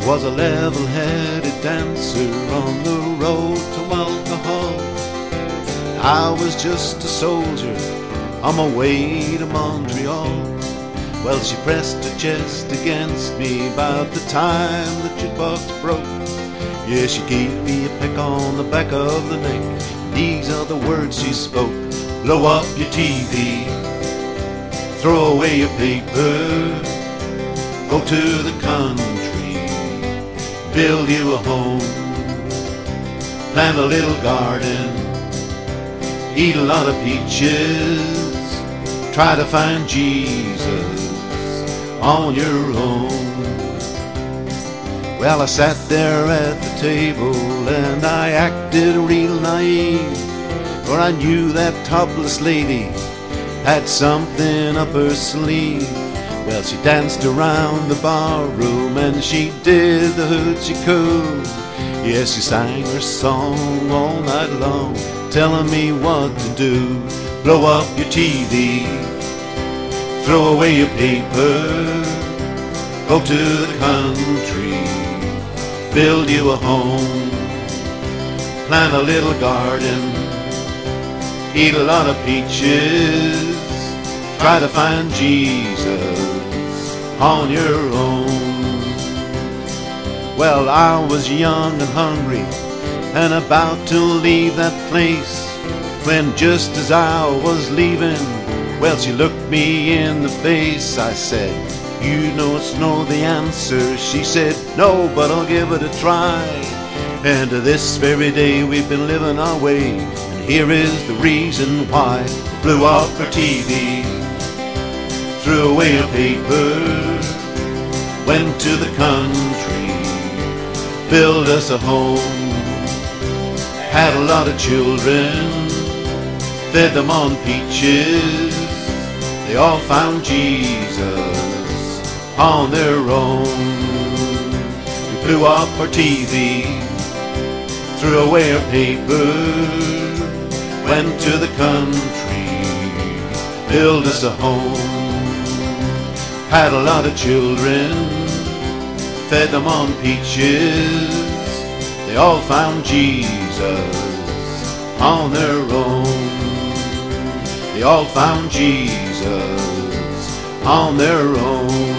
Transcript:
was a level-headed dancer on the road to alcohol. I was just a soldier on my way to Montreal. Well, she pressed her chest against me about the time the jukebox broke. Yeah, she gave me a peck on the back of the neck. These are the words she spoke. Blow up your TV, throw away your paper, go to the country, build you a home, plant a little garden, eat a lot of peaches, try to find Jesus on your own. Well, I sat there at the table and I acted real naive, for I knew that topless lady had something up her sleeve. Well, she danced around the barroom and she did the hoochie coo. Yes, she sang her song all night long, telling me what to do. Blow up your TV, throw away your paper, go to the country, build you a home, plant a little garden, eat a lot of peaches, try to find Jesus on your own. Well, I was young and hungry and about to leave that place, when just as I was leaving, well, she looked me in the face. I said, you don't know the answer. She said, no, but I'll give it a try. And to this very day we've been living our way, and here is the reason why. Blew up her TV, threw away her paper, went to the country, built us a home, had a lot of children, fed them on peaches. They all found Jesus on their own. We blew up our TV, threw away our paper, went to the country, built us a home, had a lot of children, fed them on peaches. They all found Jesus on their own. They all found Jesus on their own.